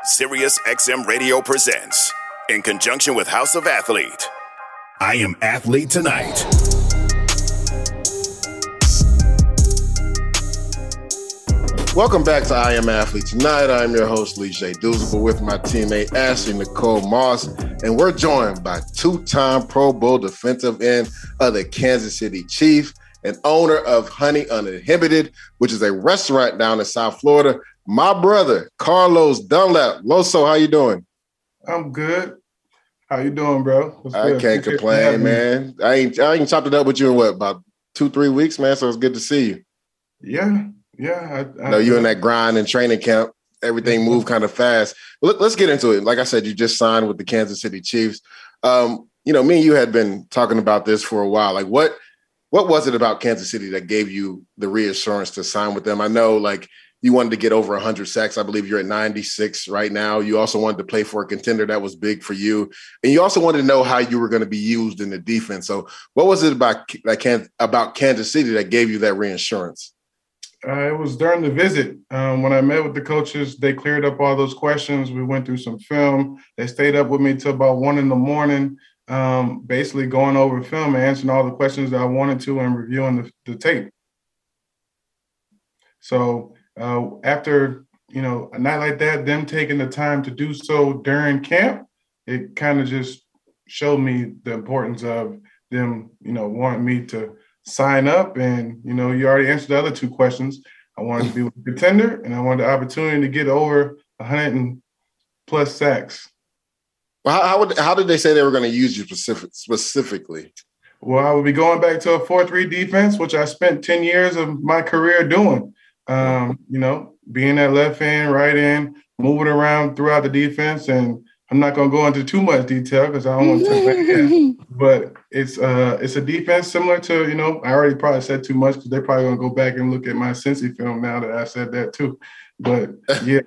Sirius XM Radio presents, in conjunction with House of Athlete, I Am Athlete Tonight. Welcome back to I Am Athlete Tonight. I'm your host, Lee J. Douzable, with my teammate, Ashley Nicole Moss, and we're joined by two-time Pro Bowl defensive end of the Kansas City Chiefs and owner of Honey Uninhibited, which is a restaurant down in South Florida, my brother, Carlos Dunlap. Loso, how you doing? I'm good. How you doing, bro? I can't complain, man. I ain't chopped it up with you in what, about 2-3 weeks, man, so it's good to see you. Yeah. I know you in that grind and training camp. Everything moved kind of fast. Let's get into it. Like I said, you just signed with the Kansas City Chiefs. Me and you had been talking about this for a while. Like, what was it about Kansas City that gave you the reassurance to sign with them? I know, like, you wanted to get over 100 sacks. I believe you're at 96 right now. You also wanted to play for a contender that was big for you. And you also wanted to know how you were going to be used in the defense. So what was it about Kansas City that gave you that reassurance? It was during the visit. When I met with the coaches, they cleared up all those questions. We went through some film. They stayed up with me till about 1 a.m, basically going over film and answering all the questions that I wanted to and reviewing the tape. So after, a night like that, them taking the time to do so during camp, it kind of just showed me the importance of them, wanting me to sign up. And, you already answered the other two questions. I wanted to be with a contender, and I wanted the opportunity to get over 100+ sacks. Well, how did they say they were going to use you specifically? Well, I would be going back to a 4-3 defense, which I spent 10 years of my career doing. Being that left end, right end, moving around throughout the defense. And I'm not going to go into too much detail because I don't want to take that in. But it's a defense similar to, I already probably said too much because they're probably going to go back and look at my Cincy film now that I said that too. But, yeah.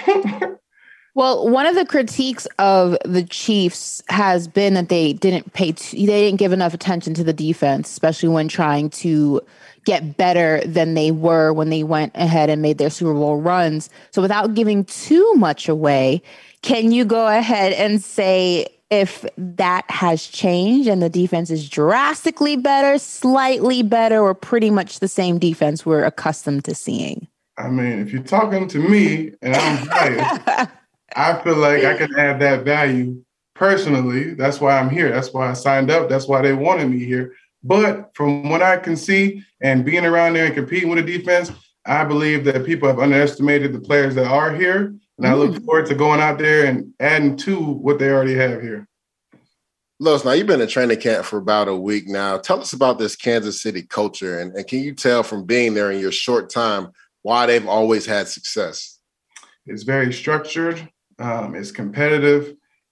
Well, one of the critiques of the Chiefs has been that they didn't give enough attention to the defense, especially when trying to get better than they were when they went ahead and made their Super Bowl runs. So without giving too much away, can you go ahead and say if that has changed and the defense is drastically better, slightly better, or pretty much the same defense we're accustomed to seeing? I mean, if you're talking to me and I'm biased, I feel like I can add that value personally. That's why I'm here. That's why I signed up. That's why they wanted me here. But from what I can see and being around there and competing with the defense, I believe that people have underestimated the players that are here. And I look forward to going out there and adding to what they already have here. Los, now you've been in training camp for about a week now. Tell us about this Kansas City culture. And can you tell from being there in your short time why they've always had success? It's very structured. It's competitive.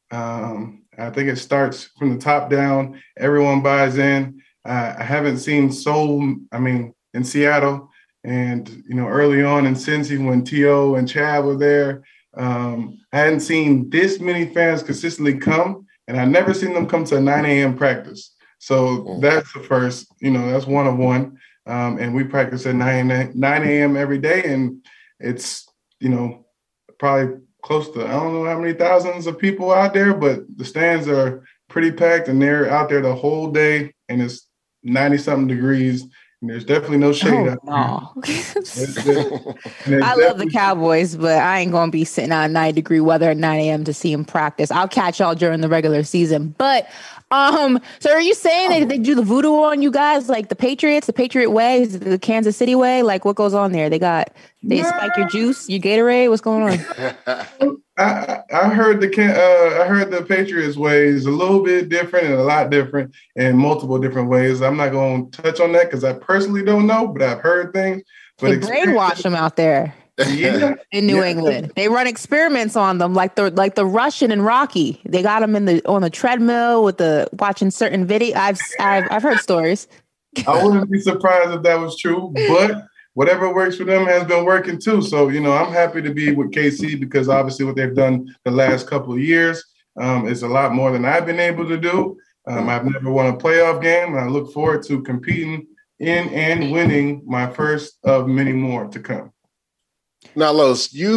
I think it starts from the top down. Everyone buys in. I haven't seen in Seattle and, early on in Cincy when T.O. and Chad were there, I hadn't seen this many fans consistently come, and I never seen them come to a 9 a.m. practice. So that's the first, that's one of one. And we practice at 9 a.m. every day, and it's, probably close to, I don't know how many thousands of people out there, but the stands are pretty packed, and they're out there the whole day, and it's 90-something degrees, and there's definitely no shade out there. I love the Cowboys, but I ain't going to be sitting out 90-degree weather at 9 a.m. to see them practice. I'll catch y'all during the regular season. But so are you saying they do the voodoo on you guys, like the Patriots, the Patriot way, the Kansas City way? Like, what goes on there? They spike your juice, your Gatorade? What's going on? I heard the Patriots way is a little bit different and a lot different in multiple different ways. I'm not going to touch on that because I personally don't know, but I've heard things. But they brainwash them out there. Yeah. In New England, they run experiments on them, like the Russian and Rocky. They got them on the treadmill with watching certain video. I've heard stories. I wouldn't be surprised if that was true, but whatever works for them has been working too. So I'm happy to be with KC because obviously what they've done the last couple of years is a lot more than I've been able to do. I've never won a playoff game, and I look forward to competing in and winning my first of many more to come. Now, Los, you've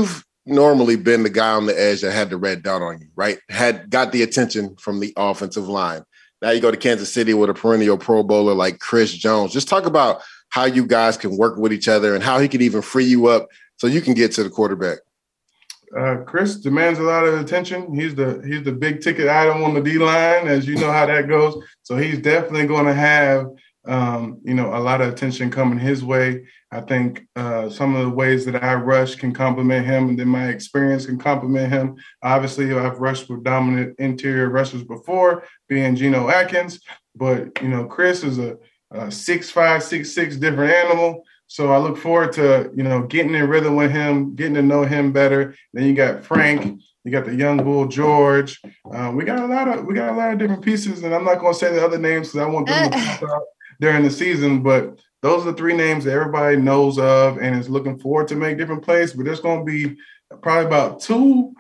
normally been the guy on the edge that had the red dot on you, right? Got the attention from the offensive line. Now you go to Kansas City with a perennial Pro Bowler like Chris Jones. Just talk about how you guys can work with each other and how he could even free you up so you can get to the quarterback. Chris demands a lot of attention. He's the big ticket item on the D-line, as you know how that goes. So he's definitely going to have a lot of attention coming his way. I think some of the ways that I rush can complement him, and then my experience can complement him. Obviously, I've rushed with dominant interior rushers before, being Geno Atkins, but Chris is a 6'5", 6'6" different animal. So I look forward to getting in rhythm with him, getting to know him better. Then you got Frank, you got the young bull George. We got a lot of different pieces, and I'm not going to say the other names because I want them to pop out during the season, but those are the three names that everybody knows of and is looking forward to make different plays. But there's going to be probably about two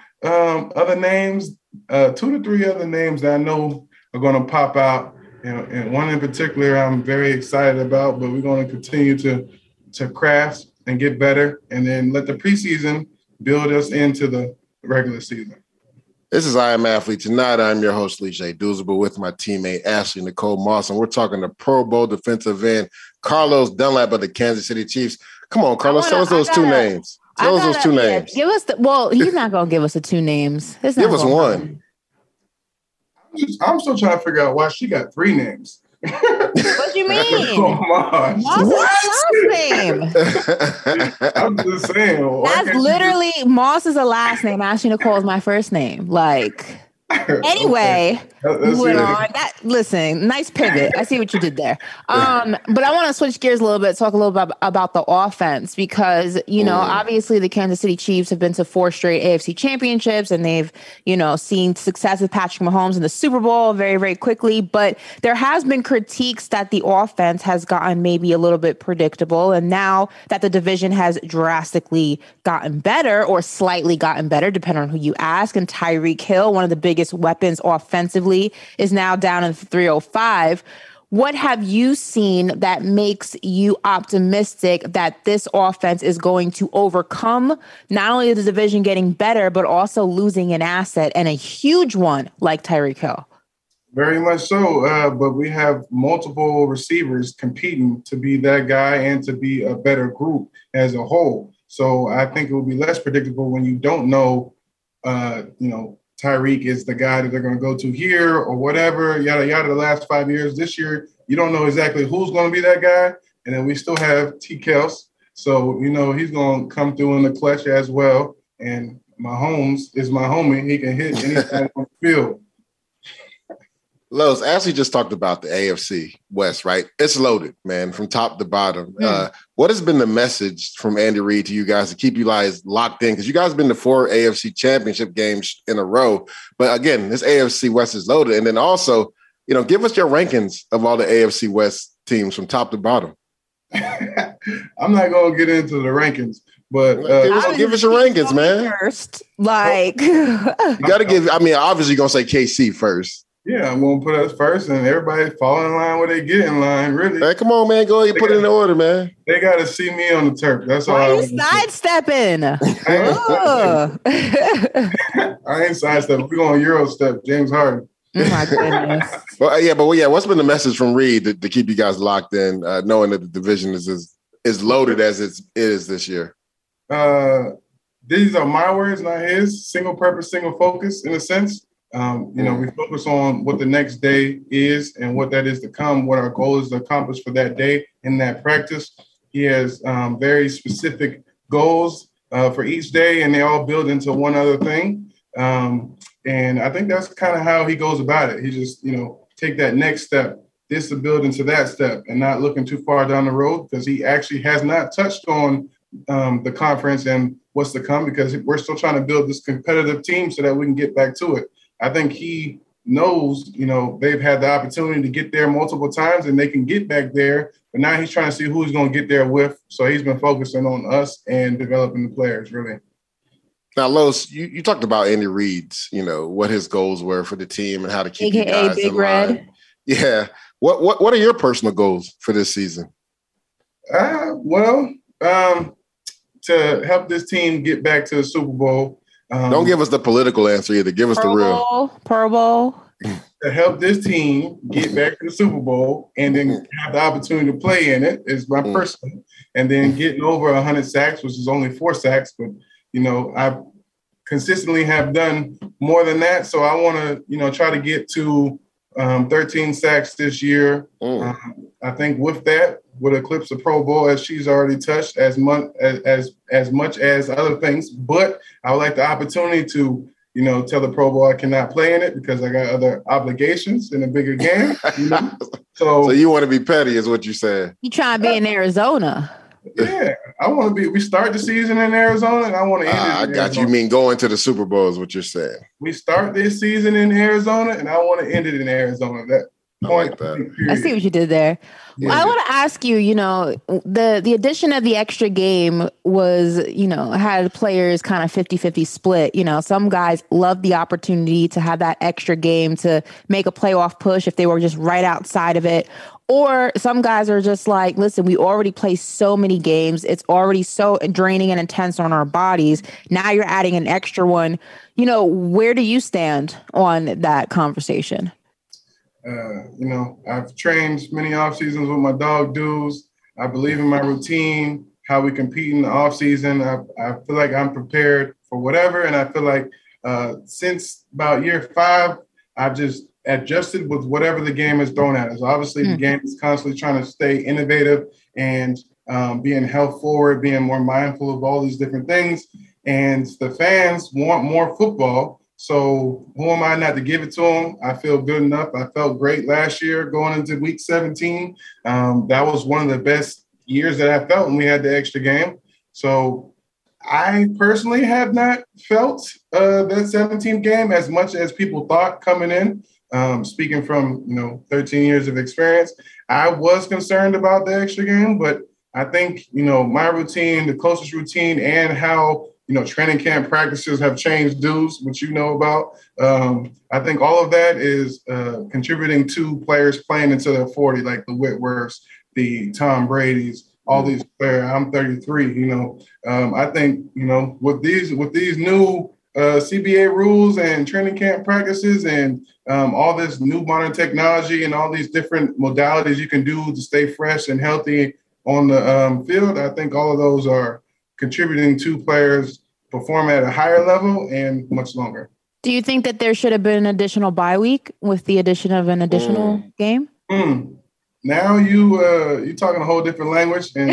to three other names that I know are going to pop out. And one in particular I'm very excited about, but we're going to continue to craft and get better and then let the preseason build us into the regular season. This is I Am Athlete. Tonight, I'm your host, Lee J. Douzable, with my teammate, Ashley Nicole Moss, and we're talking to Pro Bowl defensive end Carlos Dunlap of the Kansas City Chiefs. Come on, Carlos, tell us those two names. Tell us those two names. Give us he's not going to give us the two names. Give us one. I'm still trying to figure out why she got three names. What do you mean? Moss. Moss is a last name. I'm just saying. That's literally Moss is a last name. Ashley Nicole is my first name. Like, anyway, moving on. Listen, nice pivot. I see what you did there. But I want to switch gears a little bit, talk a little bit about the offense because, obviously the Kansas City Chiefs have been to 4 straight AFC championships and they've, seen success with Patrick Mahomes in the Super Bowl very, very quickly. But there has been critiques that the offense has gotten maybe a little bit predictable. And now that the division has drastically gotten better or slightly gotten better, depending on who you ask, and Tyreek Hill, one of the biggest weapons offensively, is now down in 305. What have you seen that makes you optimistic that this offense is going to overcome not only the division getting better, but also losing an asset and a huge one like Tyreek Hill? Very much so, but we have multiple receivers competing to be that guy and to be a better group as a whole. So I think it will be less predictable when you don't know, Tyreek is the guy that they're going to go to here or whatever, yada, yada, the last 5 years. This year, you don't know exactly who's going to be that guy. And then we still have T. Kels. So, he's going to come through in the clutch as well. And Mahomes is my homie. He can hit anytime on the field. Los, Ashley just talked about the AFC West, right? It's loaded, man, from top to bottom. What has been the message from Andy Reid to you guys to keep you guys locked in? Because you guys have been to 4 AFC championship games in a row. But again, this AFC West is loaded. And then also, give us your rankings of all the AFC West teams from top to bottom. I'm not going to get into the rankings. But give us your rankings, man. First, you got to give. Obviously, you're going to say KC first. Yeah, I'm going to put us first, and everybody fall in line where they get in line, really. Hey, come on, man. Go ahead and put it in order, man. They got to see me on the turf. That's all. Why are you sidestepping? I ain't sidestepping. We're going Euro step, James Harden. Oh, my goodness. What's been the message from Reid to keep you guys locked in, knowing that the division is loaded as it is this year? These are my words, not his. Single purpose, single focus, in a sense. We focus on what the next day is and what that is to come, what our goal is to accomplish for that day in that practice. He has very specific goals for each day, and they all build into one other thing. And I think that's kind of how he goes about it. He just, take that next step, this to build into that step, and not looking too far down the road, because he actually has not touched on the conference and what's to come, because we're still trying to build this competitive team so that we can get back to it. I think he knows, they've had the opportunity to get there multiple times and they can get back there. But now he's trying to see who he's going to get there with. So he's been focusing on us and developing the players, really. Now, Los, you talked about Andy Reid's, what his goals were for the team and how to keep AKA you guys Big in Red. line. Yeah. What are your personal goals for this season? To to help this team get back to the Super Bowl. Don't give us the political answer either. Give us the real. Pro Bowl. To help this team get back to the Super Bowl and then have the opportunity to play in it is my personal. And then getting over 100 sacks, which is only 4 sacks. But, I consistently have done more than that. So I want to, try to get to 13 sacks this year. I think with that would eclipse the Pro Bowl, as she's already touched as much as other things. But I would like the opportunity to, tell the Pro Bowl I cannot play in it because I got other obligations in a bigger game. So you want to be petty, is what you said. You trying to be in Arizona? Yeah, I want to be. We start the season in Arizona, and I want to end it. I got you. You mean going to the Super Bowl is what you're saying? We start this season in Arizona, and I want to end it in Arizona. That point. I like that. I see what you did there. Yeah. I want to ask you. The addition of the extra game was, had players kind of 50-50 split. Some guys love the opportunity to have that extra game to make a playoff push if they were just right outside of it. Or some guys are just like, listen, we already play so many games. It's already so draining and intense on our bodies. Now you're adding an extra one. Where do you stand on that conversation? I've trained many off seasons with my dog dudes. I believe in my routine, how we compete in the off season. I feel like I'm prepared for whatever. And I feel like since about year 5, I've just adjusted with whatever the game is thrown at us. Obviously, the game is constantly trying to stay innovative and being health forward, being more mindful of all these different things. And the fans want more football. So who am I not to give it to them? I feel good enough. I felt great last year going into week 17. That was one of the best years that I felt when we had the extra game. So I personally have not felt that 17th game as much as people thought coming in. Speaking from, 13 years of experience, I was concerned about the extra game, but I think, my routine, the closest routine, and how, training camp practices have changed dudes, which you know about. I think all of that is contributing to players playing into their 40, like the Whitworths, the Tom Brady's, all these players. I'm 33, I think, with these new CBA rules and training camp practices and all this new modern technology and all these different modalities you can do to stay fresh and healthy on the field, I think all of those are contributing to players perform at a higher level and much longer. Do you think that there should have been an additional bye week with the addition of an additional game? Now you talking a whole different language. And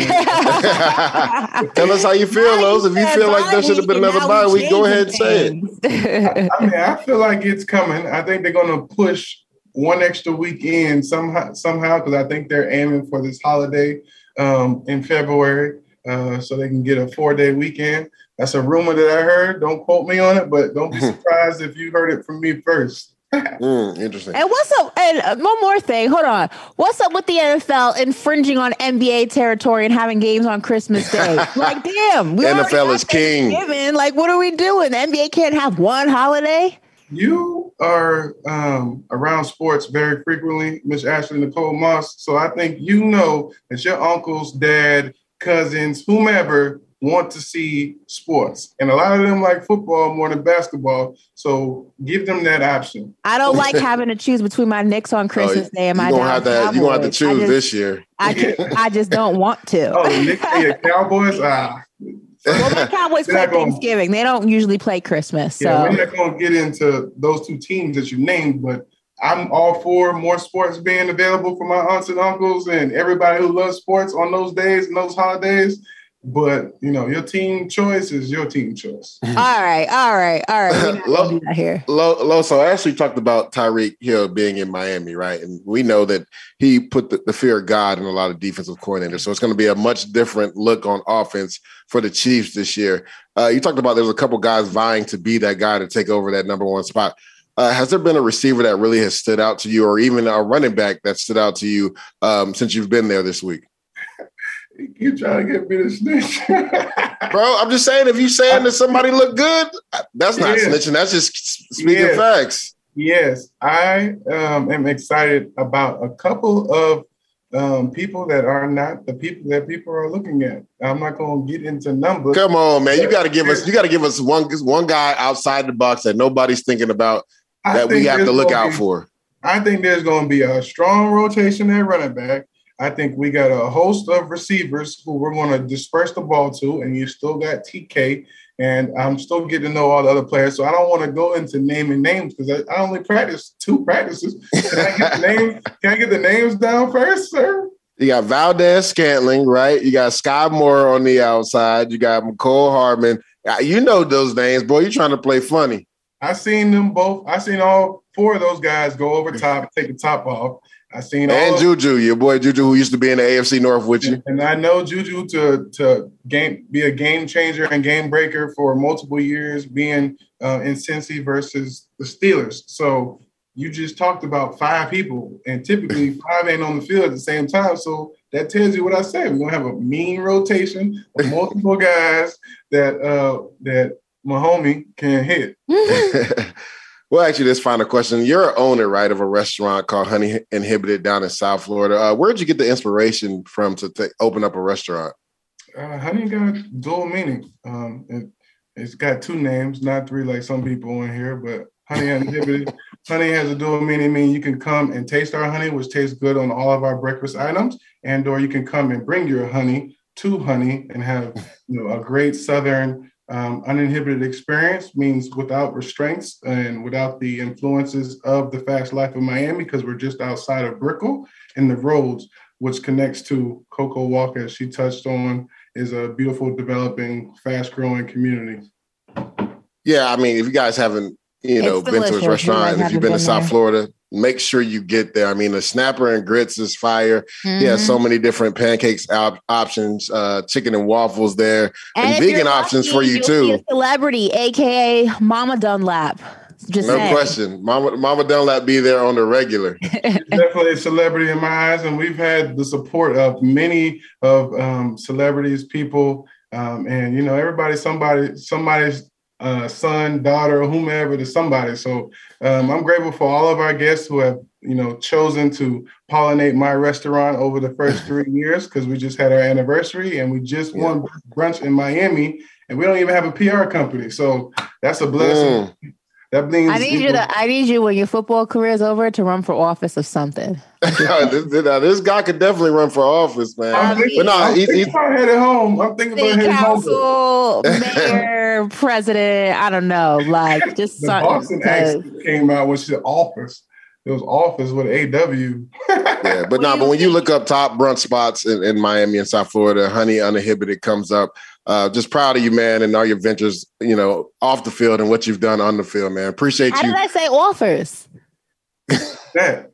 tell us how you feel, Los. If you feel like there should have been another bye week, go ahead and say it. I feel like it's coming. I think they're going to push one extra week in somehow, because I think they're aiming for this holiday in February, so they can get a 4-day weekend. That's a rumor that I heard. Don't quote me on it, but don't be surprised if you heard it from me first. Interesting. And what's up? And one more thing. Hold on. What's up with the NFL infringing on NBA territory and having games on Christmas Day? Like, damn. NFL is king. Like, what are we doing? The NBA can't have one holiday? You are around sports very frequently, Miss Ashley Nicole Moss. So I think that your uncles, dad, cousins, whomever want to see sports. And a lot of them like football more than basketball. So give them that option. I don't like having to choose between my Knicks on Christmas Day and my Dallas Cowboys. You're going to have to choose this year. I just don't want to. Oh, Knicks and Cowboys? Well, the Cowboys play Thanksgiving. They don't usually play Christmas. So. Yeah, we're not going to get into those two teams that you named, but I'm all for more sports being available for my aunts and uncles and everybody who loves sports on those days and those holidays. But, your team choice is your team choice. All right. We're not going to do that here. So I actually talked about Tyreek Hill being in Miami, right? And we know that he put the fear of God in a lot of defensive coordinators. So it's going to be a much different look on offense for the Chiefs this year. You talked about there's a couple guys vying to be that guy to take over that number one spot. Has there been a receiver that really has stood out to you, or even a running back that stood out to you since you've been there this week? You trying to get me to snitch. Bro, I'm just saying, if you saying that somebody look good, that's not snitching. That's just speaking facts. Yes, I am excited about a couple of people that are not the people that people are looking at. I'm not going to get into numbers. Come on, man. You got to give us one guy outside the box that nobody's thinking about that we have to look out for. I think there's going to be a strong rotation at running back. I think we got a host of receivers who we're going to disperse the ball to, and you still got TK, and I'm still getting to know all the other players. So I don't want to go into naming names because I only practice 2 practices. Can I get the names down first, sir? You got Valdez-Scantling, right? You got Sky Moore on the outside. You got Mecole Hardman. You know those names, boy. You're trying to play funny. I seen them both. I seen all 4 of those guys go over top, take the top off. I seen all and Juju, your boy Juju, who used to be in the AFC North with you. And I know Juju to be a game changer and game breaker for multiple years, being in Cincy versus the Steelers. So you just talked about 5 people, and typically 5 ain't on the field at the same time. So that tells you what I said. We're gonna have a mean rotation of multiple guys that my homie can hit. Well, actually, this final question. You're an owner, right, of a restaurant called Honey Inhibited down in South Florida. Where'd you get the inspiration from to open up a restaurant? Honey got dual meaning. It's got 2 names, not 3 like some people in here, but Honey Inhibited. Honey has a dual meaning, meaning you can come and taste our honey, which tastes good on all of our breakfast items, or you can come and bring your honey to Honey and have a great Southern uninhibited experience, means without restraints and without the influences of the fast life of Miami, because we're just outside of Brickell, and the roads, which connects to Coco Walk, as she touched on, is a beautiful, developing, fast-growing community. Yeah, I mean, if you guys haven't, been to his restaurant, and if you've been to South Florida, make sure you get there. I mean, the snapper and grits is fire. Mm-hmm. He has so many different pancakes options, chicken and waffles there, and vegan options for you too. A celebrity, aka Mama Dunlap. Just no question, Mama Dunlap be there on the regular. Definitely a celebrity in my eyes, and we've had the support of many of celebrities, people, and everybody, somebody's son, daughter, whomever, to somebody. So I'm grateful for all of our guests who have, chosen to pollinate my restaurant over the first 3 years, because we just had our anniversary and we just won brunch in Miami, and we don't even have a PR company. So that's a blessing. That means I need you when your football career is over to run for office of something. This guy could definitely run for office, man. I'm thinking about headed home. I'm thinking about heading home. Mayor, president, I don't know, like just the Boston accent came out when she said office. It was office with AW. Yeah, but when you look up top brunch spots in Miami and South Florida, Honey Uninhibited comes up. Just proud of you, man, and all your ventures, off the field and what you've done on the field, man. Appreciate you. How did I say offers? That.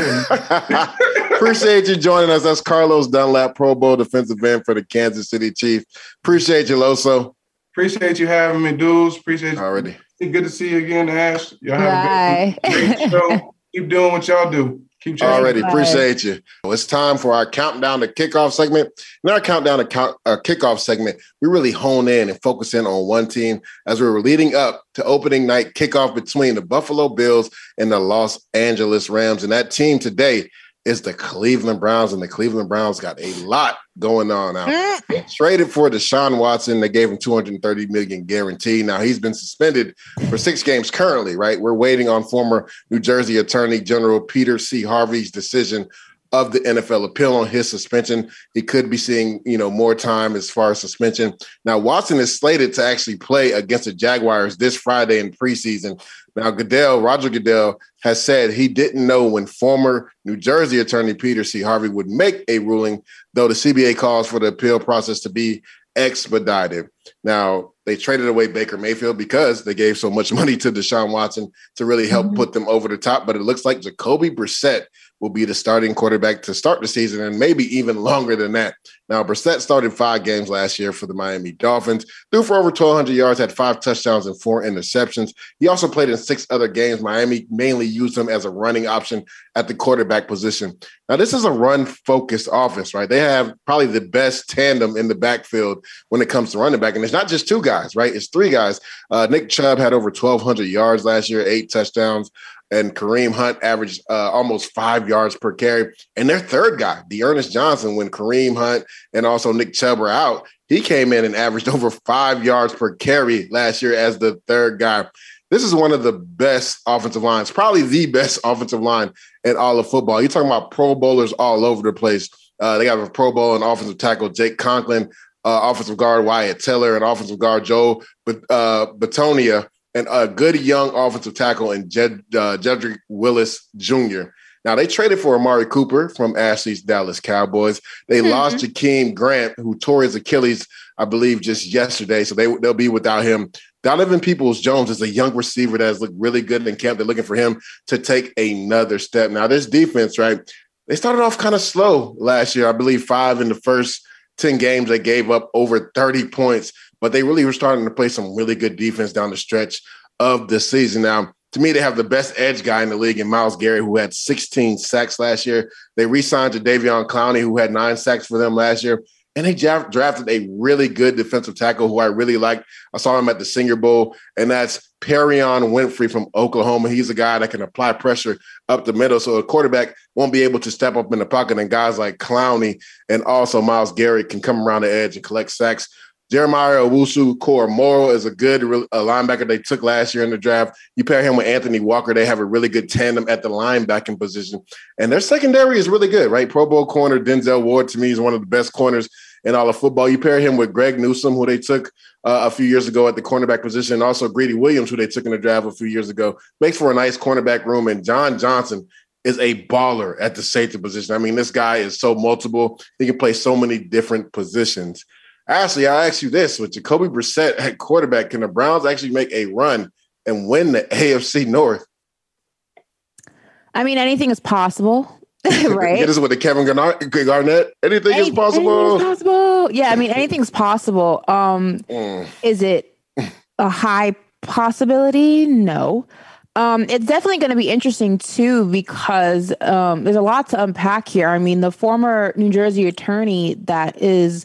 Yeah. Appreciate you joining us. That's Carlos Dunlap, Pro Bowl defensive end for the Kansas City Chiefs. Appreciate you, Loso. Appreciate you having me, dudes. Appreciate you. Already. Good to see you again, Ash. Y'all have a great show. Keep doing what y'all do. Keep changing. Already. Appreciate you. Well, it's time for our countdown to kickoff segment. In our countdown to kickoff segment, we really hone in and focus in on one team as we were leading up to opening night kickoff between the Buffalo Bills and the Los Angeles Rams. And that team today is the Cleveland Browns, and the Cleveland Browns got a lot going on now. Traded for Deshaun Watson. They gave him $230 million guarantee. Now he's been suspended for 6 games currently, right? We're waiting on former New Jersey Attorney General Peter C. Harvey's decision of the NFL appeal on his suspension. He could be seeing, more time as far as suspension. Now, Watson is slated to actually play against the Jaguars this Friday in preseason. Now, Roger Goodell has said he didn't know when former New Jersey Attorney Peter C. Harvey would make a ruling, though the CBA calls for the appeal process to be expedited. Now, they traded away Baker Mayfield because they gave so much money to Deshaun Watson to really help put them over the top. But it looks like Jacoby Brissett will be the starting quarterback to start the season, and maybe even longer than that. Now, Brissett started 5 games last year for the Miami Dolphins, threw for over 1,200 yards, had 5 touchdowns and 4 interceptions. He also played in 6 other games. Miami mainly used him as a running option at the quarterback position. Now, this is a run-focused offense, right? They have probably the best tandem in the backfield when it comes to running back, and it's not just 2 guys, right? It's 3 guys. Nick Chubb had over 1,200 yards last year, 8 touchdowns. and Kareem Hunt averaged almost 5 yards per carry. And their third guy, D'Ernest Johnson, when Kareem Hunt and also Nick Chubb were out, he came in and averaged over 5 yards per carry last year as the third guy. This is one of the best offensive lines, probably the best offensive line in all of football. You're talking about Pro Bowlers all over the place. They got a Pro Bowl and offensive tackle Jake Conklin, offensive guard Wyatt Teller, and offensive guard Joe Batonia, and a good young offensive tackle in Jedrick Willis Jr. Now, they traded for Amari Cooper from Ashley's Dallas Cowboys. They lost Jakeem Grant, who tore his Achilles, I believe, just yesterday, so they'll be without him. Donovan Peoples-Jones is a young receiver that has looked really good in camp. They're looking for him to take another step. Now, this defense, right, they started off kind of slow last year. I believe 5 in the first 10 games. They gave up over 30 points, but they really were starting to play some really good defense down the stretch of the season. Now, to me, they have the best edge guy in the league in Myles Garrett, who had 16 sacks last year. They re-signed to Davion Clowney, who had 9 sacks for them last year. And they drafted a really good defensive tackle who I really liked. I saw him at the Senior Bowl, and that's Perrion Winfrey from Oklahoma. He's a guy that can apply pressure up the middle, so a quarterback won't be able to step up in the pocket, and guys like Clowney and also Myles Garrett can come around the edge and collect sacks. Jeremiah Owusu-Koramoah is a good linebacker they took last year in the draft. You pair him with Anthony Walker, they have a really good tandem at the linebacking position. And their secondary is really good, right? Pro Bowl corner Denzel Ward, to me, is one of the best corners in all of football. You pair him with Greg Newsome, who they took a few years ago at the cornerback position, and also Greedy Williams, who they took in the draft a few years ago. Makes for a nice cornerback room. And John Johnson is a baller at the safety position. I mean, this guy is so multiple. He can play so many different positions. Ashley, I'll ask you this. With Jacoby Brissett at quarterback, can the Browns actually make a run and win the AFC North? I mean, anything is possible. Right. Get us with the Kevin Garnett. Anything is possible. Anything's possible. Yeah, I mean, anything's possible. Is it a high possibility? No. It's definitely going to be interesting too, because there's a lot to unpack here. I mean, the former New Jersey attorney that is,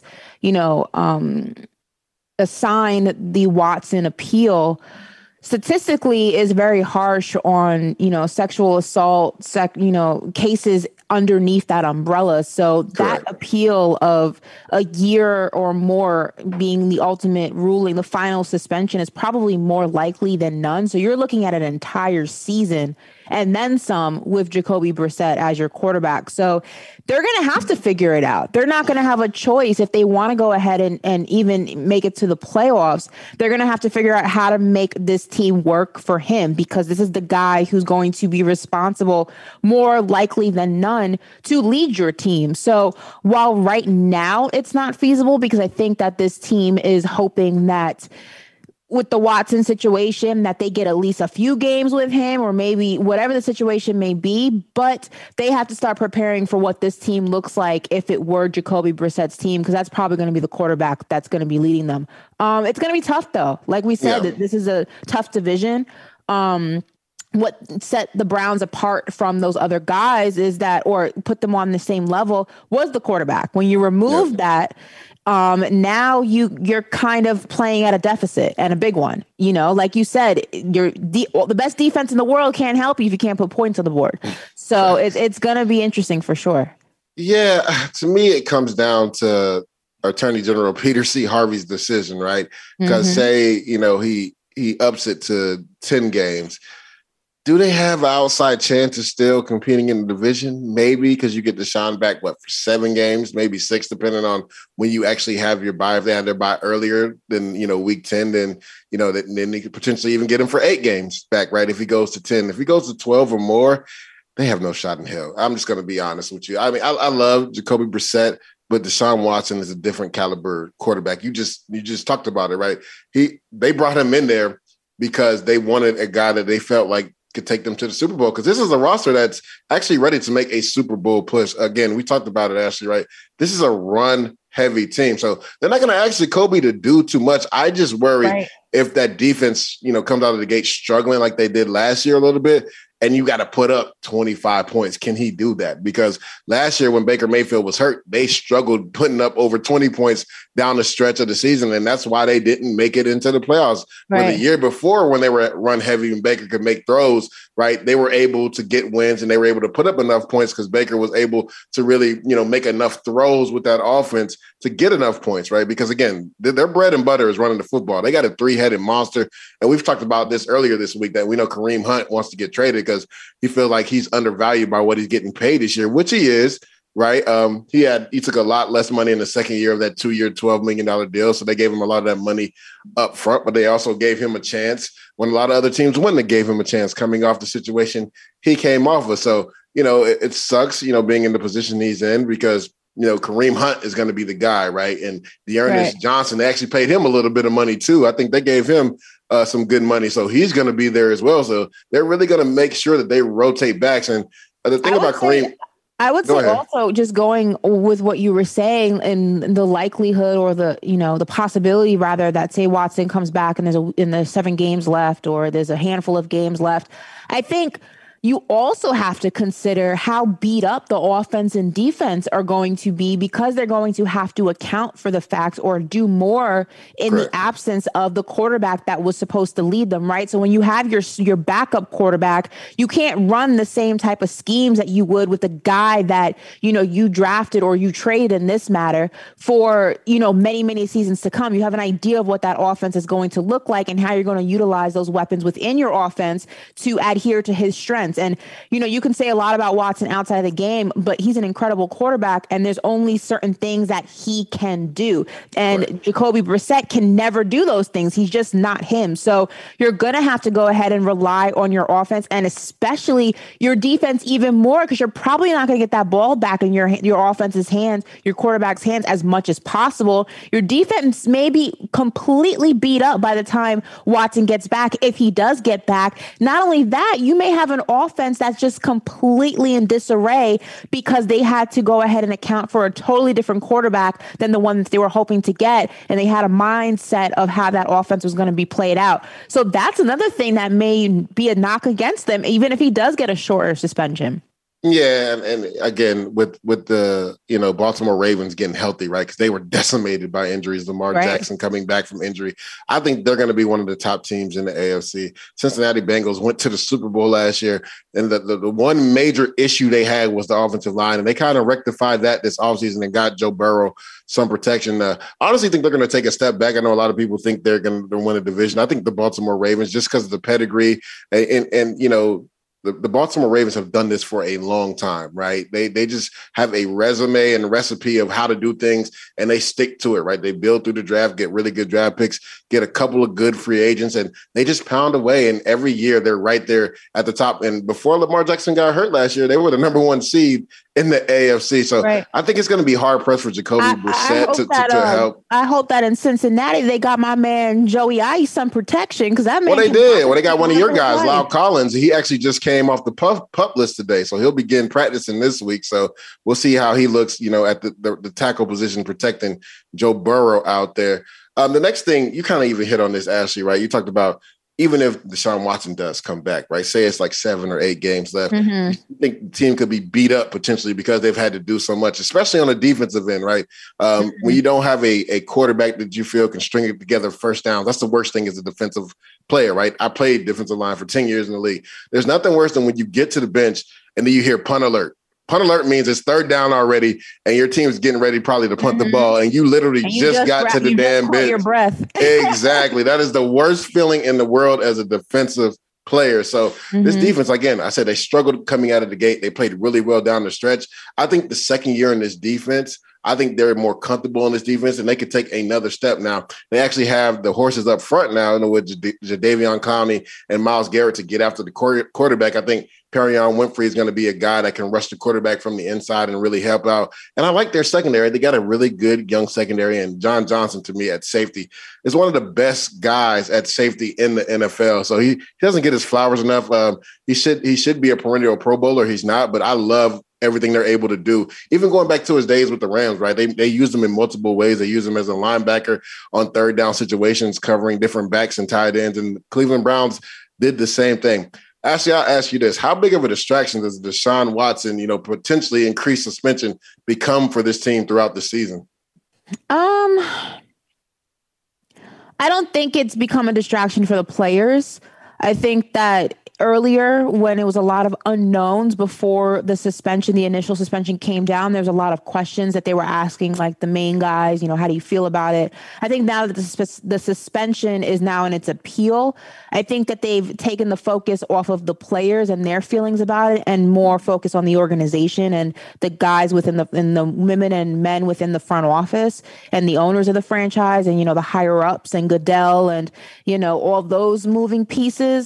assigned the Watson appeal statistically is very harsh on, sexual assault, cases underneath that umbrella. So that appeal of a year or more being the ultimate ruling, the final suspension, is probably more likely than none. So you're looking at an entire season and then some with Jacoby Brissett as your quarterback. So they're going to have to figure it out. They're not going to have a choice if they want to go ahead and even make it to the playoffs. They're going to have to figure out how to make this team work for him, because this is the guy who's going to be responsible more likely than none to lead your team. So while right now it's not feasible, because I think that this team is hoping that with the Watson situation that they get at least a few games with him, or maybe whatever the situation may be, but they have to start preparing for what this team looks like if it were Jacoby Brissett's team, because that's probably going to be the quarterback that's going to be leading them. It's going to be tough though. Like we said, this is a tough division. What set the Browns apart from those other guys is that, or put them on the same level, was the quarterback. When you remove that, now you're kind of playing at a deficit, and a big one. Like you said, the best defense in the world can't help you if you can't put points on the board. So it's going to be interesting for sure. Yeah, to me, it comes down to Attorney General Peter C. Harvey's decision, right? Because say, he ups it to 10 games. Do they have an outside chance of still competing in the division? Maybe, because you get Deshaun back, for 7 games, maybe 6, depending on when you actually have your bye. If they had their bye earlier than, week 10, then, then they could potentially even get him for 8 games back, right? If he goes to 10. If he goes to 12 or more, they have no shot in hell. I'm just going to be honest with you. I mean, I love Jacoby Brissett, but Deshaun Watson is a different caliber quarterback. You just talked about it, right? They brought him in there because they wanted a guy that they felt like could take them to the Super Bowl, because this is a roster that's actually ready to make a Super Bowl push. Again, we talked about it, Ashley, right? This is a run-heavy team. So they're not going to ask Jacoby to do too much. I just worry if that defense, comes out of the gate struggling like they did last year a little bit, and you got to put up 25 points. Can he do that? Because last year when Baker Mayfield was hurt, they struggled putting up over 20 points down the stretch of the season, and that's why they didn't make it into the playoffs. Right. Where the year before, when they were run heavy and Baker could make throws, right, they were able to get wins and they were able to put up enough points because Baker was able to really, make enough throws with that offense to get enough points, right? Because again, their bread and butter is running the football. They got a 3-headed monster, and we've talked about this earlier this week that we know Kareem Hunt wants to get traded because he feels like he's undervalued by what he's getting paid this year, which he is. Right. He took a lot less money in the second year of that 2-year, $12 million deal. So they gave him a lot of that money up front, but they also gave him a chance when a lot of other teams wouldn't have gave him a chance coming off the situation he came off of. So, it sucks, being in the position he's in because, Kareem Hunt is going to be the guy. Right. And Dearness Johnson, they actually paid him a little bit of money too. I think they gave him some good money. So he's going to be there as well. So they're really going to make sure that they rotate backs. And the thing about Kareem. I would say also just going with what you were saying and the likelihood or the possibility rather that say Watson comes back and there's 7 games left or there's a handful of games left. I think you also have to consider how beat up the offense and defense are going to be because they're going to have to account for the fact or do more in the absence of the quarterback that was supposed to lead them, right? So when you have your backup quarterback, you can't run the same type of schemes that you would with the guy that, you drafted or you trade in this matter for, many, many seasons to come. You have an idea of what that offense is going to look like and how you're going to utilize those weapons within your offense to adhere to his strengths. And, you can say a lot about Watson outside of the game, but he's an incredible quarterback and there's only certain things that he can do. And Jacoby Brissett can never do those things. He's just not him. So you're going to have to go ahead and rely on your offense and especially your defense even more because you're probably not going to get that ball back in your offense's hands, your quarterback's hands as much as possible. Your defense may be completely beat up by the time Watson gets back. If he does get back, not only that, you may have an offense that's just completely in disarray because they had to go ahead and account for a totally different quarterback than the one that they were hoping to get. And they had a mindset of how that offense was going to be played out. So that's another thing that may be a knock against them, even if he does get a shorter suspension. Yeah, and again, with the Baltimore Ravens getting healthy, right? Because they were decimated by injuries. Lamar Jackson coming back from injury. I think they're going to be one of the top teams in the AFC. Cincinnati Bengals went to the Super Bowl last year, and the one major issue they had was the offensive line, and they kind of rectified that this offseason and got Joe Burrow some protection. I honestly think they're going to take a step back. I know a lot of people think they're going to win a division. I think the Baltimore Ravens, just because of the pedigree and the Baltimore Ravens have done this for a long time, right? They just have a resume and recipe of how to do things, and they stick to it, right? They build through the draft, get really good draft picks, get a couple of good free agents, and they just pound away. And every year they're right there at the top. And before Lamar Jackson got hurt last year, they were the number 1 seed in the AFC. So I think it's going to be hard pressed for Jacoby Brissett to help. I hope that in Cincinnati, they got my man Joey Ice some protection because that man. Well, they did. Well, they got one of your guys, La'el Collins. He actually just came off the pup list today. So he'll begin practicing this week. So we'll see how he looks, at the tackle position, protecting Joe Burrow out there. The next thing, you kind of even hit on this, Ashley, right? You talked about even if Deshaun Watson does come back, right? Say it's like 7 or 8 games left. I think the team could be beat up potentially because they've had to do so much, especially on the defensive end, right? When you don't have a quarterback that you feel can string it together first down, that's the worst thing as a defensive player, right? I played defensive line for 10 years in the league. There's nothing worse than when you get to the bench and then you hear punt alert. Punt alert means it's 3rd down already, and your team's getting ready probably to punt the ball, and you literally just got to the damn bench. Your breath. Exactly. That is the worst feeling in the world as a defensive player. So this defense, again, I said they struggled coming out of the gate. They played really well down the stretch. I think the second year in this defense, I think they're more comfortable in this defense, and they could take another step now. They actually have the horses up front now, with Jadeveon Clowney and Myles Garrett to get after the quarterback. I think Perion Winfrey is going to be a guy that can rush the quarterback from the inside and really help out. And I like their secondary. They got a really good young secondary, and John Johnson, to me, at safety is one of the best guys at safety in the NFL. So he doesn't get his flowers enough. He should be a perennial Pro Bowler. He's not, but I love everything they're able to do. Even going back to his days with the Rams, right? They use him in multiple ways. They use him as a linebacker on 3rd down situations, covering different backs and tight ends. And Cleveland Browns did the same thing. Actually, I'll ask you this. How big of a distraction does Deshaun Watson, potentially increased suspension become for this team throughout the season? I don't think it's become a distraction for the players. I think that earlier, when it was a lot of unknowns before the initial suspension came down, there's a lot of questions that they were asking, like the main guys, how do you feel about it? I think now that the suspension is now in its appeal, I think that they've taken the focus off of the players and their feelings about it and more focus on the organization and the guys and the women and men within the front office and the owners of the franchise and, the higher ups and Goodell and, all those moving pieces.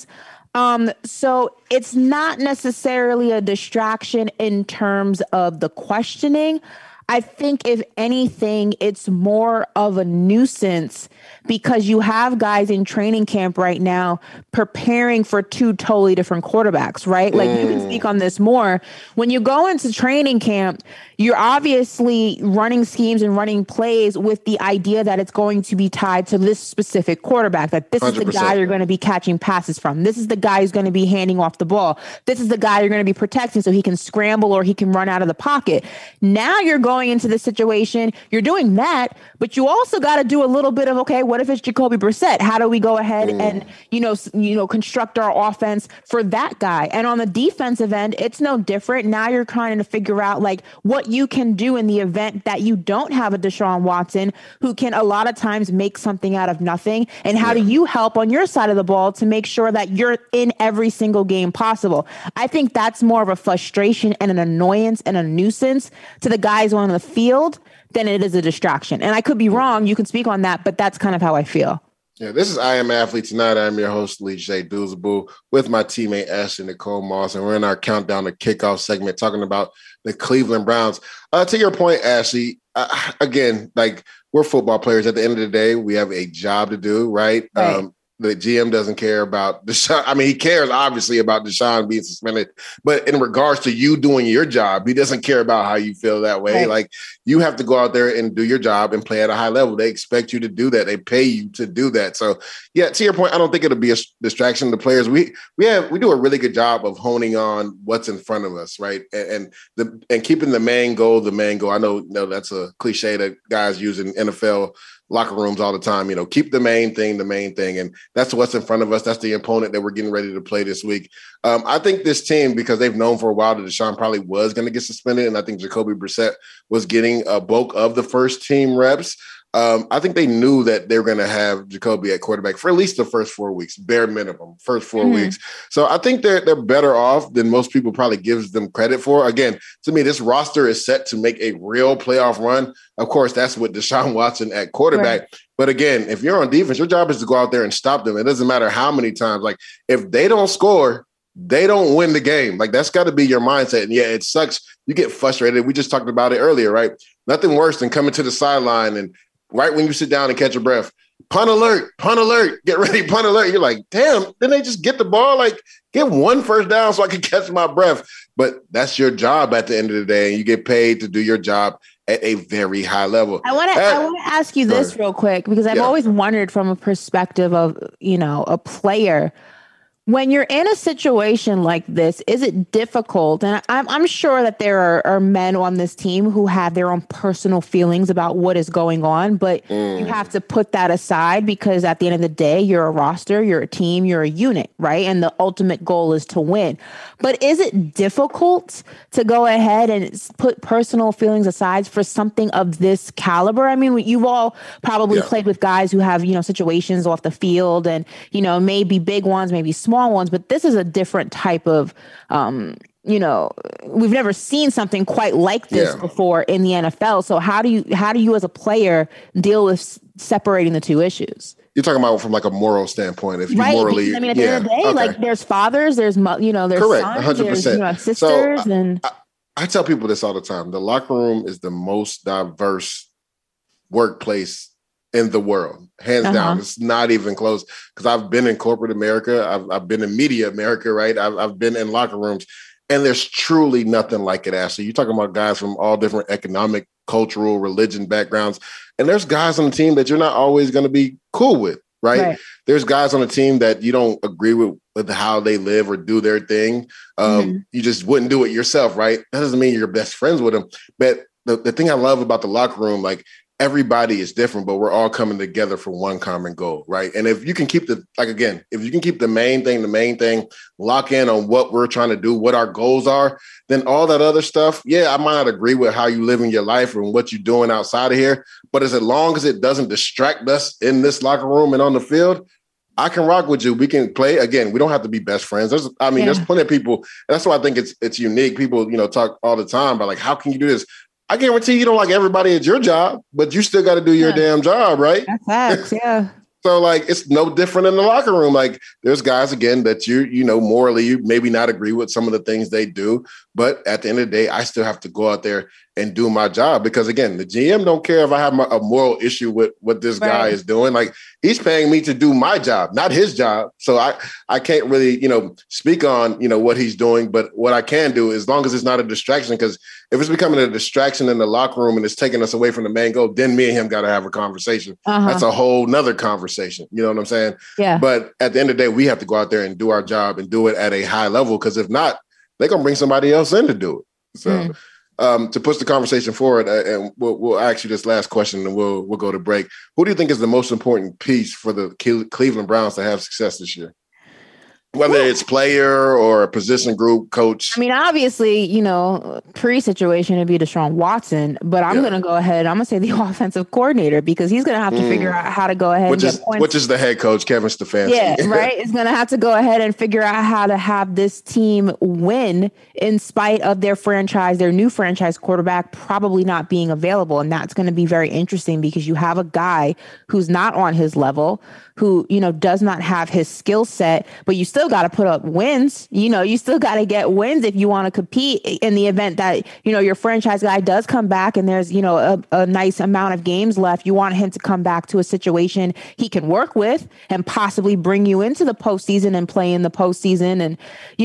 So it's not necessarily a distraction in terms of the questioning. I think if anything, it's more of a nuisance because you have guys in training camp right now preparing for two totally different quarterbacks, right? Like you can speak on this more. When you go into training camp, you're obviously running schemes and running plays with the idea that it's going to be tied to this specific quarterback, that this 100%. Is the guy you're going to be catching passes from. This is the guy who's going to be handing off the ball. This is the guy you're going to be protecting so he can scramble or he can run out of the pocket. Now you're going into the situation, you're doing that, but you also got to do a little bit of, okay, what if it's Jacoby Brissett? How do we go ahead and, construct our offense for that guy? And on the defensive end, it's no different. Now you're trying to figure out like what you can do in the event that you don't have a Deshaun Watson who can a lot of times make something out of nothing. And how do you help on your side of the ball to make sure that you're in every single game possible? I think that's more of a frustration and an annoyance and a nuisance to the guys on the field than it is a distraction. And I could be wrong. You can speak on that, but that's kind of how I feel. Yeah, this is I Am Athlete Tonight. I'm your host, Lee J. Douzabou, with my teammate, Ashley Nicole Moss, and we're in our countdown to kickoff segment talking about the Cleveland Browns. To your point, Ashley, again, like we're football players. At the end of the day, we have a job to do, right? The GM doesn't care about Deshaun. I mean, he cares obviously about Deshaun being suspended, but in regards to you doing your job, he doesn't care about how you feel that way. Right. Like you have to go out there and do your job and play at a high level. They expect you to do that. They pay you to do that. So yeah, to your point, I don't think it'll be a distraction. The players, we do a really good job of honing on what's in front of us, right? And keeping the main goal. I know that's a cliche that guys use in NFL locker rooms all the time, keep the main thing. And that's what's in front of us. That's the opponent that we're getting ready to play this week. I think this team, because they've known for a while that Deshaun probably was going to get suspended, and I think Jacoby Brissett was getting a bulk of the first team reps. I think they knew that they were going to have Jacoby at quarterback for at least the first 4 weeks, bare minimum, first 4 weeks. So I think they're better off than most people probably gives them credit for. Again, to me, this roster is set to make a real playoff run. Of course, that's with Deshaun Watson at quarterback. Right. But again, if you're on defense, your job is to go out there and stop them. It doesn't matter how many times. Like if they don't score, they don't win the game. Like that's got to be your mindset. And yeah, it sucks. You get frustrated. We just talked about it earlier, right? Nothing worse than coming to the sideline and right when you sit down and catch your breath, punt alert, get ready, punt alert. You're like, damn, didn't they just get the ball? Like, get one first down so I can catch my breath. But that's your job at the end of the day. And you get paid to do your job at a very high level. I want to ask you this real quick, because I've always wondered from a perspective of, a player. When you're in a situation like this, is it difficult? And I'm sure that there are men on this team who have their own personal feelings about what is going on, but you have to put that aside because at the end of the day, you're a roster, you're a team, you're a unit, right? And the ultimate goal is to win. But is it difficult to go ahead and put personal feelings aside for something of this caliber? I mean, you've all probably played with guys who have, situations off the field and, maybe big ones, maybe small ones, but this is a different type of, we've never seen something quite like this before in the NFL. So how do you as a player deal with separating the two issues? You're talking about from like a moral standpoint. If you morally, because, at the end of the day, like there's fathers, there's there's correct, sons, 100%. There's sisters, so, and I tell people this all the time. The locker room is the most diverse workplace in the world, hands down. It's not even close, because I've been in corporate America. I've been in media America, right? I've been in locker rooms, and there's truly nothing like it, Ashley. You're talking about guys from all different economic, cultural, religion backgrounds, and there's guys on the team that you're not always going to be cool with, right? There's guys on the team that you don't agree with with how they live or do their thing. You just wouldn't do it yourself, right? That doesn't mean you're best friends with them. But the thing I love about the locker room, like, everybody is different, but we're all coming together for one common goal, right? And if you can keep if you can keep the main thing, lock in on what we're trying to do, what our goals are, then all that other stuff, yeah, I might not agree with how you live in your life and what you're doing outside of here, but as long as it doesn't distract us in this locker room and on the field, I can rock with you. We can play. Again, we don't have to be best friends. There's plenty of people. That's why I think it's unique. People, talk all the time about, like, how can you do this? I guarantee you don't like everybody at your job, but you still got to do your damn job, right? That's facts, yeah. So, like, it's no different in the locker room. Like, there's guys, again, that morally, you maybe not agree with some of the things they do, but at the end of the day, I still have to go out there and do my job because, again, the GM don't care if I have a moral issue with what this guy is doing. Like, he's paying me to do my job, not his job. So I can't really, speak on, what he's doing. But what I can do, as long as it's not a distraction, because if it's becoming a distraction in the locker room and it's taking us away from the main goal, then me and him got to have a conversation. That's a whole nother conversation. You know what I'm saying? Yeah. But at the end of the day, we have to go out there and do our job and do it at a high level. Because if not, they're going to bring somebody else in to do it. So to push the conversation forward, and we'll ask you this last question and we'll go to break. Who do you think is the most important piece for the Cleveland Browns to have success this year? Whether it's player or a position group, coach. I mean, obviously, pre-situation would be Deshaun Watson, but I'm going to go ahead. I'm going to say the offensive coordinator because he's going to have to figure out how to go ahead and get points. Which is the head coach, Kevin Stefanski. Yeah, right. Is going to have to go ahead and figure out how to have this team win in spite of their new franchise quarterback probably not being available. And that's going to be very interesting because you have a guy who's not on his level, who, does not have his skill set, but you still got to put up wins. You still got to get wins if you want to compete in the event that, your franchise guy does come back and there's, a nice amount of games left. You want him to come back to a situation he can work with and possibly bring you into the postseason and play in the postseason. And,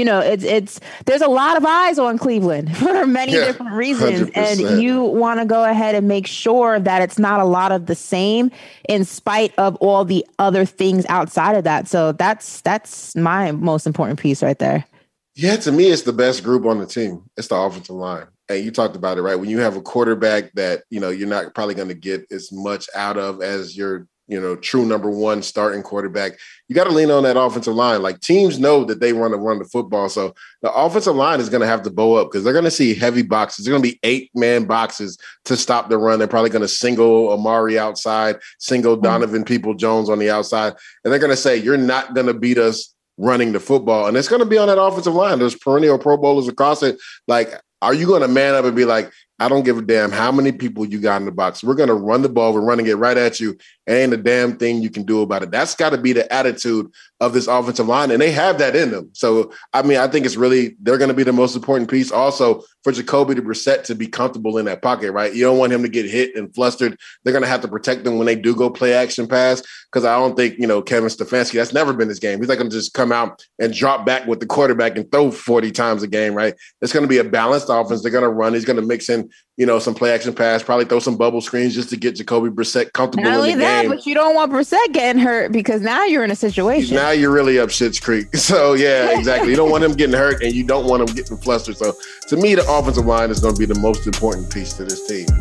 there's a lot of eyes on Cleveland for many different reasons. 100%. And you want to go ahead and make sure that it's not a lot of the same in spite of all the other things outside of that. So that's my most important piece right there. Yeah, to me, it's the best group on the team. It's the offensive line. And you talked about it, right? When you have a quarterback that, you're not probably going to get as much out of as your, true number one starting quarterback, you got to lean on that offensive line. Like, teams know that they want to run the football. So the offensive line is going to have to bow up because they're going to see heavy boxes. They're going to be 8-man boxes to stop the run. They're probably going to single Amari outside, single Donovan Peoples-Jones on the outside. And they're going to say, you're not going to beat us running the football. And it's going to be on that offensive line. There's perennial Pro Bowlers across it. Like, are you going to man up and be like, I don't give a damn how many people you got in the box. We're going to run the ball. We're running it right at you. Ain't a damn thing you can do about it. That's got to be the attitude of this offensive line. And they have that in them. So, I think it's really, they're going to be the most important piece. Also, for Jacoby Brissett to be comfortable in that pocket, right? You don't want him to get hit and flustered. They're going to have to protect them when they do go play action pass. Because I don't think, Kevin Stefanski, that's never been his game. He's not going to just come out and drop back with the quarterback and throw 40 times a game, right? It's going to be a balanced offense. They're going to run. He's going to mix in, some play action pass, probably throw some bubble screens just to get Jacoby Brissett comfortable in the game. Not only that, but you don't want Brissett getting hurt because now you're in a situation. Now you're really up Schitt's Creek. So, yeah, exactly. You don't want him getting hurt and you don't want him getting flustered. So, to me, the offensive line is going to be the most important piece to this team.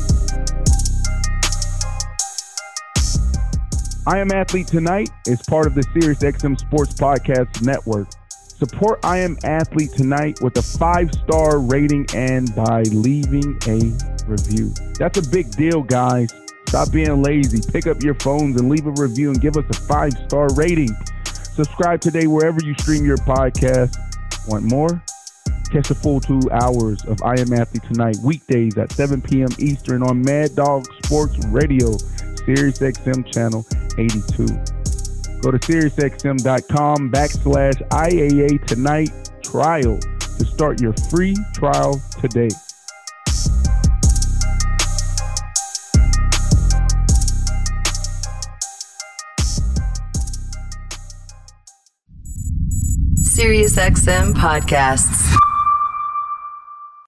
I Am Athlete Tonight is part of the SiriusXM Sports Podcast Network. Support I Am Athlete Tonight with a 5-star rating and by leaving a review. That's a big deal, guys. Stop being lazy. Pick up your phones and leave a review and give us a 5-star rating. Subscribe today wherever you stream your podcast. Want more? Catch the full 2 hours of I Am Athlete Tonight weekdays at 7 p.m. Eastern on Mad Dog Sports Radio, SiriusXM Channel 82. Go to SiriusXM.com/IAA Tonight trial to start your free trial today. SiriusXM Podcasts.